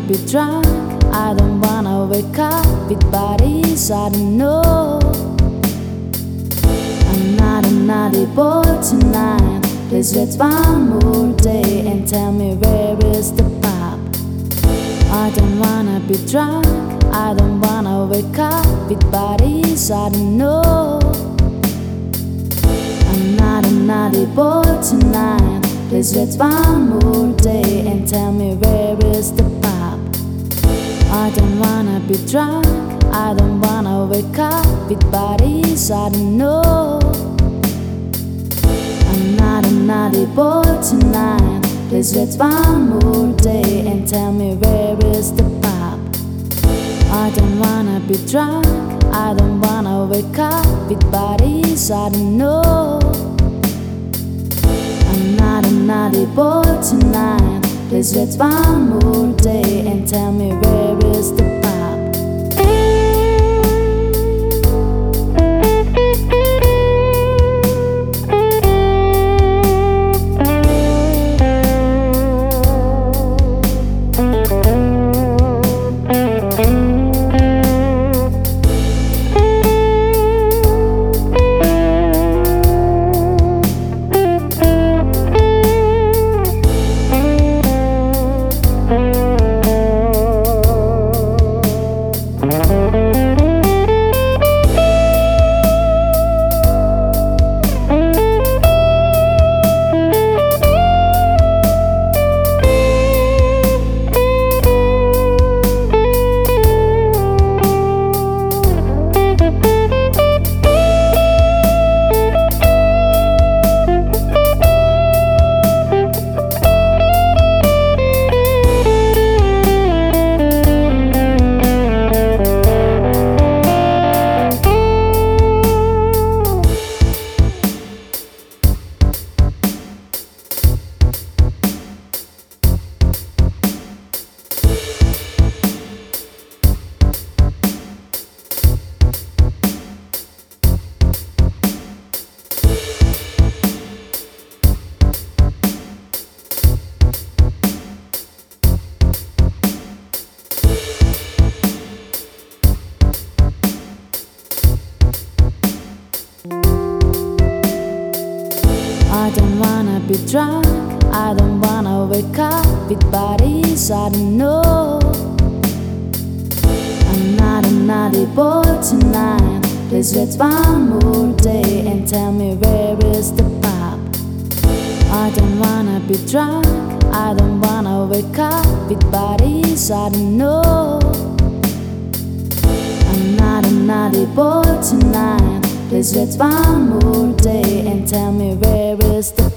be drunk, I don't wanna wake up with bodies I don't know. I'm not a naughty boy tonight. Please wait one more day and tell me where is the pub. I don't wanna be drunk, I don't wanna wake up with bodies I don't know. I'm not a naughty boy tonight. Please wait one more day and tell me where is the pub. I don't wanna be drunk, I don't wanna wake up with bodies I don't know. I'm not a naughty boy tonight. Please wait one more day and tell me where is the pub. I don't wanna be drunk, I don't wanna wake up with bodies I don't know. I'm not a naughty boy tonight. Please wait one more day and tell me where is the pub. I don't wanna be drunk, I don't wanna wake up with bodies I don't know. I'm not a naughty boy tonight. Please wait one more day and tell me where is the pub. I don't wanna be drunk, I don't wanna wake up with bodies I don't know. I'm not a naughty boy tonight. Please wait one more day and tell me where is the